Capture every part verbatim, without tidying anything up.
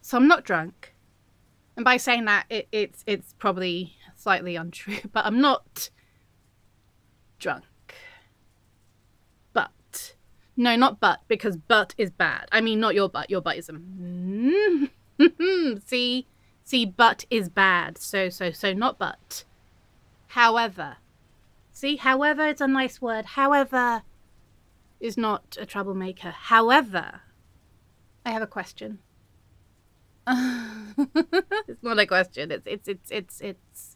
So I'm not drunk. And by saying that, it, it's it's probably slightly untrue, but I'm not drunk. But. No, not but, because but is bad. I mean, not your butt. Your butt is a... See? See, but is bad. So, so, so, not but. However. See, however, it's a nice word. However is not a troublemaker. However, I have a question. It's not a question. It's, it's, it's, it's, it's.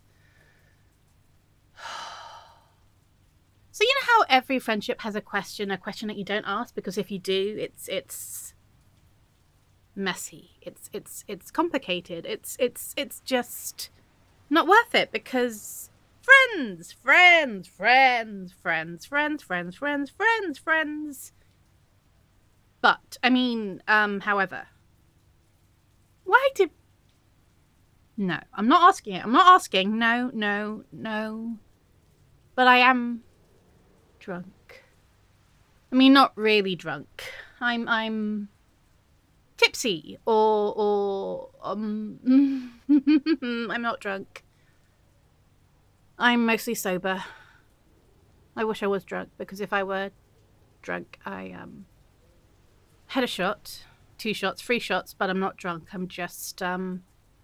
So you know how every friendship has a question, a question that you don't ask, because if you do, it's, it's messy. It's, it's, it's complicated. It's, it's, it's just not worth it because friends, friends, friends, friends, friends, friends, friends, friends, friends. But, I mean, um, however, why did... No, I'm not asking it. I'm not asking. No, no, no. But I am drunk. I mean, not really drunk. I'm, I'm tipsy or, or, um, I'm not drunk. I'm mostly sober. I wish I was drunk, because if I were drunk, I, um, had a shot, two shots, three shots, but I'm not drunk. I'm just, um,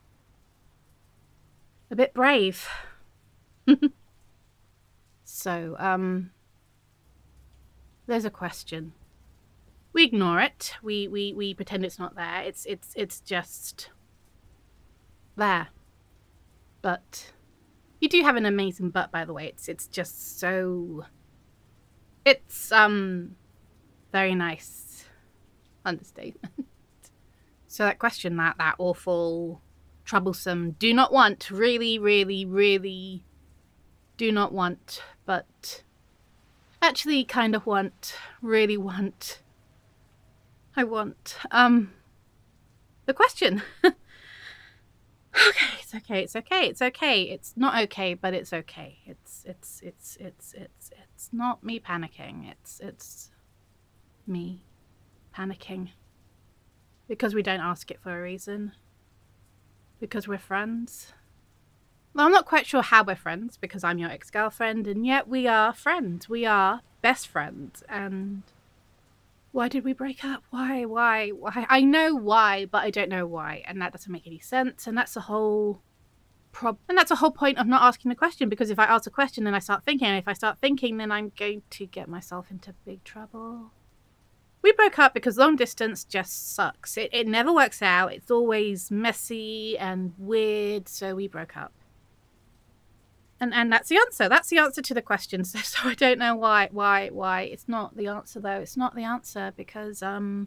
a bit brave. So, um, there's a question. We ignore it. We, we, we pretend it's not there. It's, it's, it's just there. But you do have an amazing butt, by the way. It's, it's just so, it's, um, very nice. Understatement. So that question, that, that awful, troublesome, do not want, really, really, really do not want, but actually kind of want, really want, I want, um, the question. Okay, it's okay, it's okay, it's okay. It's not okay, but it's okay. It's, it's, it's, it's, it's, it's not me panicking. It's, it's me panicking. Because we don't ask it for a reason. Because we're friends. Well, I'm not quite sure how we're friends, because I'm your ex-girlfriend, and yet we are friends. We are best friends, and why did we break up? Why, why, why? I know why, but I don't know why, and that doesn't make any sense, and that's the whole prob- and that's the whole point of not asking the question, because if I ask a question, then I start thinking, and if I start thinking, then I'm going to get myself into big trouble. We broke up because long distance just sucks. It, it never works out. It's always messy and weird, so we broke up. And and that's the answer. That's the answer to the question. So, so I don't know why, why, why. It's not the answer, though. It's not the answer because, um...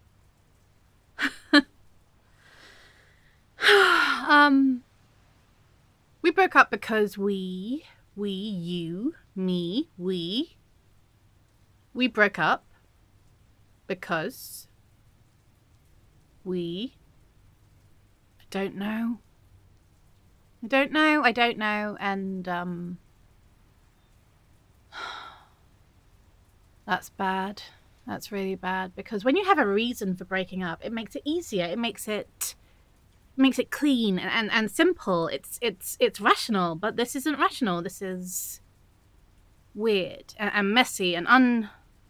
um... We broke up because we, we, you, me, we... We broke up because we... I don't know. I don't know, I don't know, and, um... that's bad. That's really bad, because when you have a reason for breaking up, it makes it easier. It makes it... It makes it clean and, and, and simple. It's, it's, it's rational, but this isn't rational. This is weird and, and messy and un...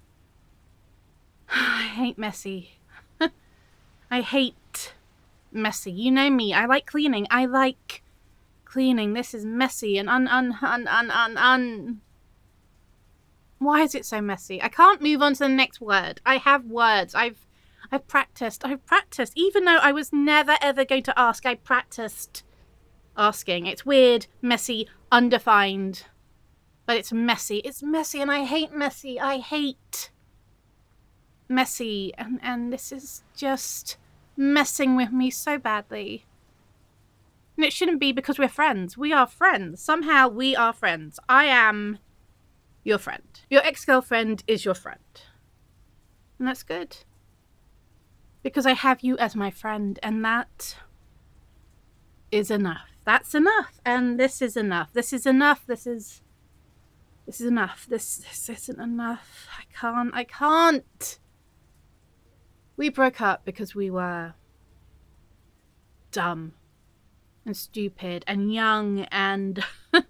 I hate messy. I hate messy. You know me. I like cleaning. I like... cleaning. This is messy and un un un un un un. Why is it so messy? I can't move on to the next word. I have words. I've I've practiced. I've practiced. Even though I was never ever going to ask, I practiced asking. It's weird, messy, undefined. But it's messy. It's messy and I hate messy. I hate messy. And and this is just messing with me so badly. And it shouldn't be, because we're friends. We are friends. Somehow we are friends. I am your friend. Your ex-girlfriend is your friend. And that's good. Because I have you as my friend, and that is enough. That's enough. And this is enough. This is enough. This is... This is enough. This, this isn't enough. I can't. I can't. We broke up because we were... dumb and stupid and young and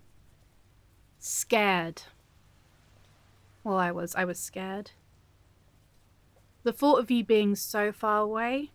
scared. Well, I was. I was scared. The thought of you being so far away.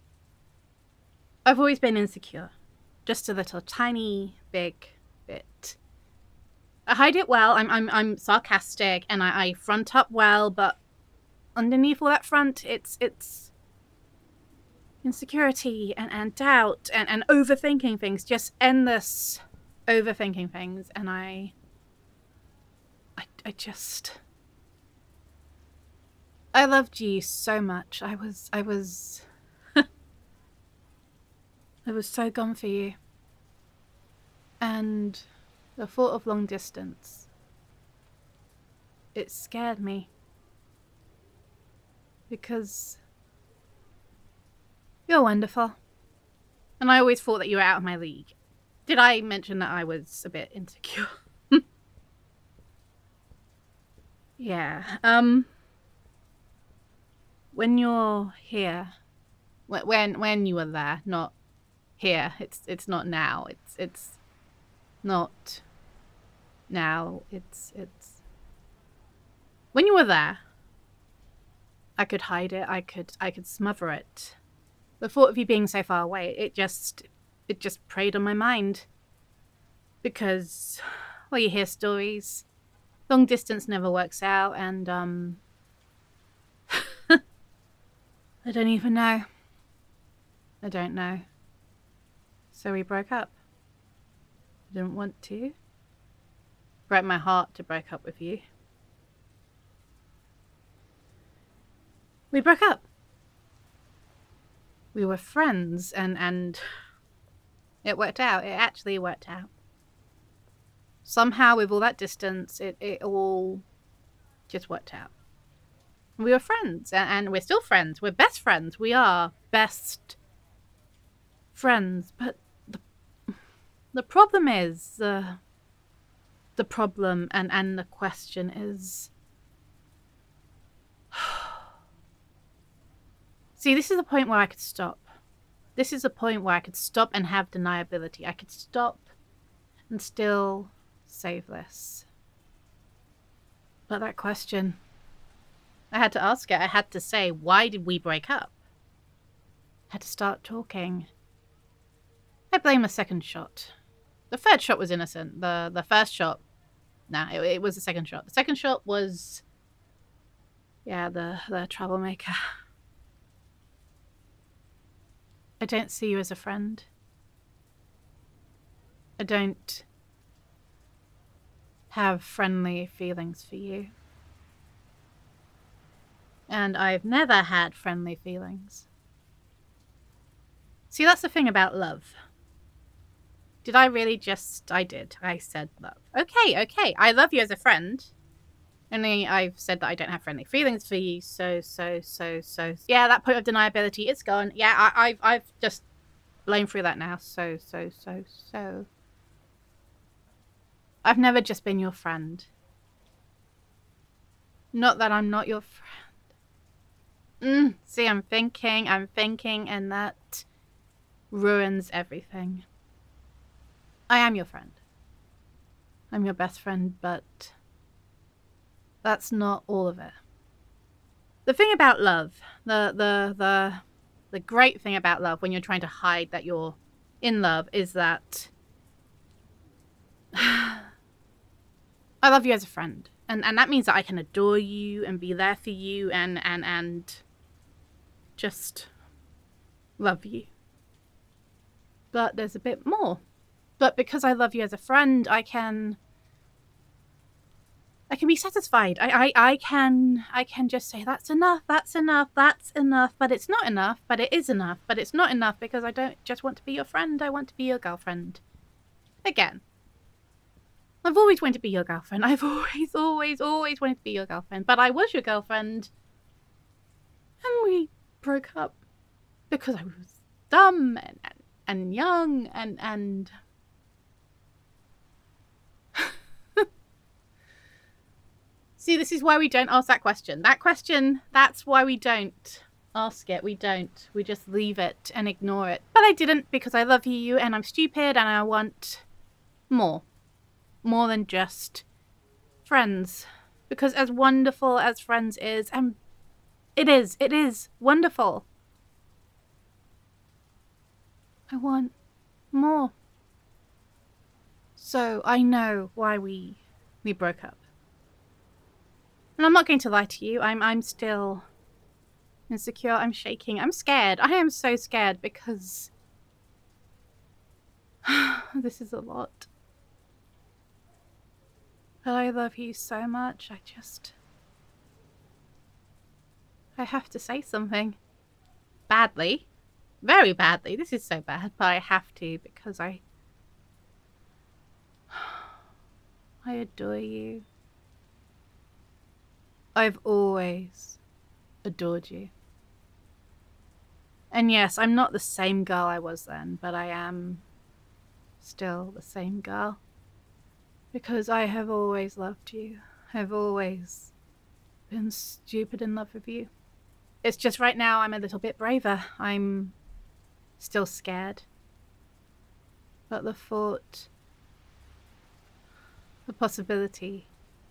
I've always been insecure. Just a little tiny, big bit. I hide it well. I'm I'm I'm sarcastic and I, I front up well, but underneath all that front, it's it's insecurity and, and doubt and, and overthinking things. Just endless overthinking things. And I I I just I loved you so much. I was I was I was so gone for you. And the thought of long distance, it scared me. Because you're wonderful. And I always thought that you were out of my league. Did I mention that I was a bit insecure? Yeah. Um. When you're here, when when you were there, not here. It's it's not now. It's it's not now. It's it's when you were there. I could hide it. I could I could smother it. The thought of you being so far away, it just it just preyed on my mind. Because, well, you hear stories. Long distance never works out, and um, I don't even know. I don't know. So we broke up. I didn't want to. Broke my heart to break up with you. We broke up. We were friends, and, and it worked out. It actually worked out. Somehow, with all that distance, it, it all just worked out. We were friends, and, and we're still friends. We're best friends. We are best friends. But the, the problem is, uh, the problem and, and the question is... See, this is the point where I could stop. This is a point where I could stop and have deniability. I could stop and still save this. But that question, I had to ask it. I had to say, why did we break up? I had to start talking. I blame the second shot. The third shot was innocent. The the first shot, nah, it, it was the second shot. The second shot was, yeah, the, the troublemaker. I don't see you as a friend. I don't have friendly feelings for you. And I've never had friendly feelings. See, that's the thing about love. Did I really just... I did. I said love. Okay, okay. I love you as a friend. Only I've said that I don't have friendly feelings for you. So, so, so, so... Yeah, that point of deniability, it's gone. Yeah, I, I've, I've just blown through that now. So, so, so, so... I've never just been your friend. Not that I'm not your friend. Mm, see, I'm thinking, I'm thinking, and that ruins everything. I am your friend. I'm your best friend, but that's not all of it. The thing about love, the the the the great thing about love when you're trying to hide that you're in love is that I love you as a friend. And and that means that I can adore you and be there for you and and and just love you. But there's a bit more. But because I love you as a friend, I can I can be satisfied. I, I, I can I can just say that's enough, that's enough, that's enough, but it's not enough, but it is enough, but it's not enough because I don't just want to be your friend, I want to be your girlfriend. Again. I've always wanted to be your girlfriend. I've always, always, always wanted to be your girlfriend. But I was your girlfriend. And we broke up. Because I was dumb and, and, and young and... and... See, this is why we don't ask that question. That question, that's why we don't. ask it. We don't. We just leave it and ignore it. But I didn't, because I love you and I'm stupid and I want more. More than just friends. Because as wonderful as Friends is, and it is, it is wonderful, I want more. So I know why we we broke up. And I'm not going to lie to you. I'm I'm still insecure. I'm shaking. I'm scared. I am so scared because this is a lot. But I love you so much. I just... I have to say something. Badly. Very badly. This is so bad, but I have to because I... I adore you. I've always adored you. And yes, I'm not the same girl I was then, but I am still the same girl. Because I have always loved you. I've always been stupid in love with you. It's just right now I'm a little bit braver. I'm still scared. But the thought, the possibility,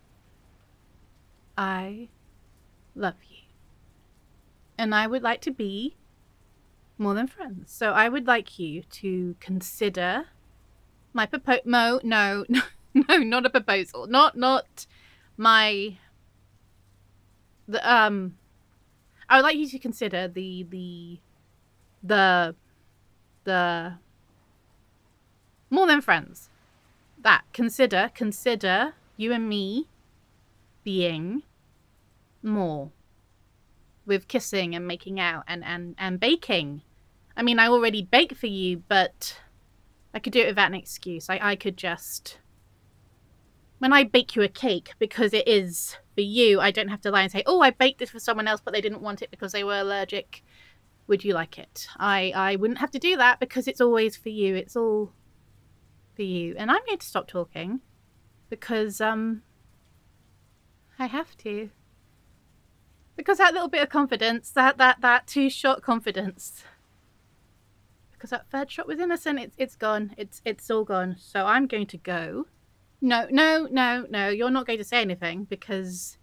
I love you. And I would like to be more than friends. So I would like you to consider my proposal. No, no, no, no, not a proposal. Not, not my, the, um, I would like you to consider the, the, the, the, more than friends. That, consider, consider you and me being more. With kissing and making out and, and, and baking. I mean, I already bake for you, but I could do it without an excuse. I, I could just... When I bake you a cake, because it is for you, I don't have to lie and say, oh, I baked this for someone else, but they didn't want it because they were allergic. Would you like it? I, I wouldn't have to do that because it's always for you. It's all for you. And I'm going to stop talking because um, I have to. Because that little bit of confidence, that that that two-shot confidence, because that third shot was innocent, it's it's gone. It's it's all gone. So I'm going to go. No, no, no, no. You're not going to say anything because...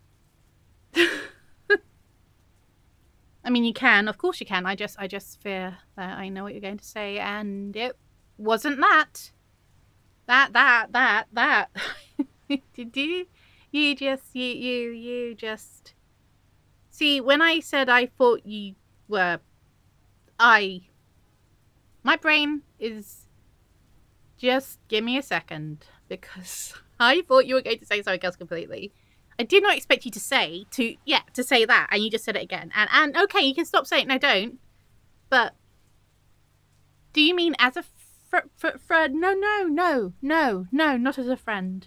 I mean, you can. Of course you can. I just I just fear that I know what you're going to say, and it wasn't that. That, that, that, that. Did you? You just, you, you, you just... See, when I said I thought you were, I, my brain is, just give me a second, because I thought you were going to say something else completely. I did not expect you to say, to, yeah, to say that, and you just said it again. And, and okay, you can stop saying it, no, don't. But, do you mean as a fr- fr- friend? No, no, no, no, no, not as a friend.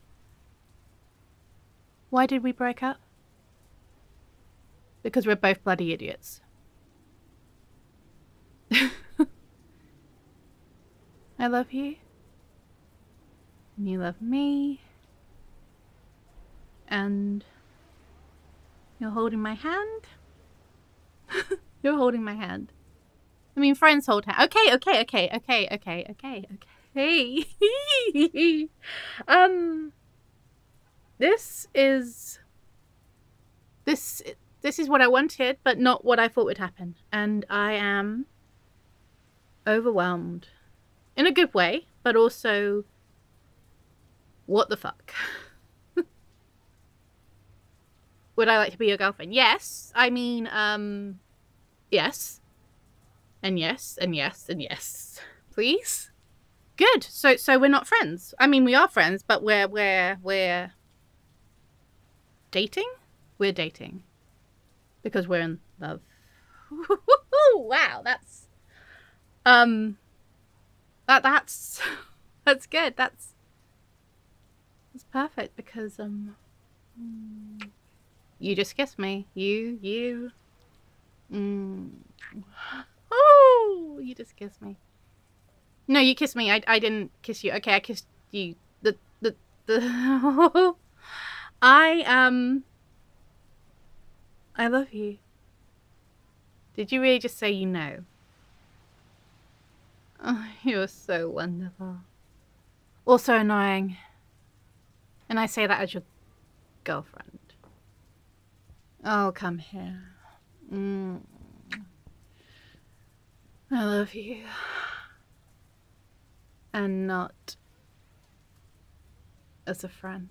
Why did we break up? Because we're both bloody idiots. I love you. And you love me. And you're holding my hand. You're holding my hand. I mean, friends hold hand. Okay, okay, okay, okay, okay, okay, okay. um, this is... This... This is what I wanted, but not what I thought would happen. And I am overwhelmed. In a good way, but also, what the fuck? Would I like to be your girlfriend? Yes. I mean, um, yes. And yes, and yes, and yes. Please? Good. So so we're not friends. I mean, we are friends, but we're, we're, we're dating? We're dating. Because we're in love. Wow, that's um that that's that's good. That's that's perfect because um you just kissed me. You you mm. Oh, you just kissed me. No, you kissed me. I I didn't kiss you. Okay, I kissed you. The the the I um I love you. Did you really just say you know? Oh, you're so wonderful. Also annoying. And I say that as your girlfriend. Oh, come here. Mm. I love you. And not as a friend.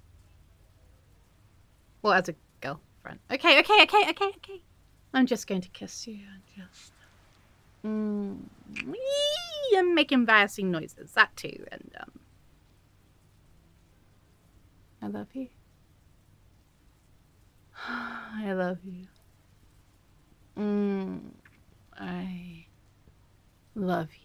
Well, as a girlfriend. Okay, okay, okay, okay, okay. I'm just going to kiss you and just... Mm. Whee! And make embarrassing noises. That too. And, um... I love you. I love you. Mm. I love